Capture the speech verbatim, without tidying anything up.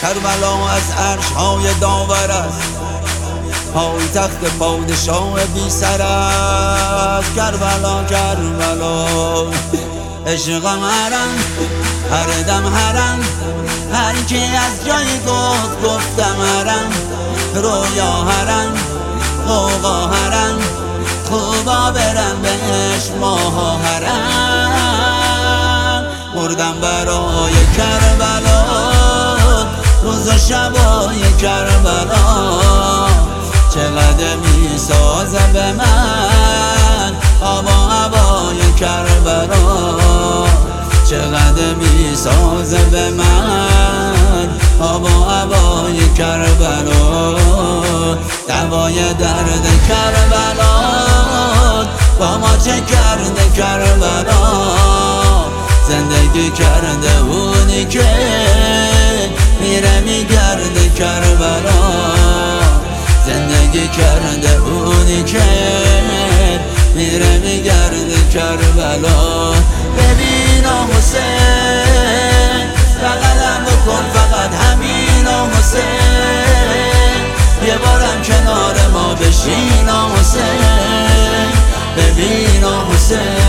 کربلا از عرش‌های داور است، پای تخت پادشاه بی سر است. کربلا کربلا عشق مرم، هر دم هرم، هر کی از جای گفت گفتم هرم. رویا هرم، غوغا هرم، خوبا برم بهش ماها هرم. مردم برای کربلا، روز و شبای کربلا. چقدر می سازه به من آب و هوای کربلا. چقدر می سازه به من آب و هوای کربلا. دوای درد کربلا با ما چه کرده کربلا. زندگی کرده اونی که میره میگرده کربلا. زندگی کرده اونی که میره میگرده کربلا. ببین حسین بغلم بکن فقط همین حسین. یه بارم کنار ما بشین حسین. ببین حسین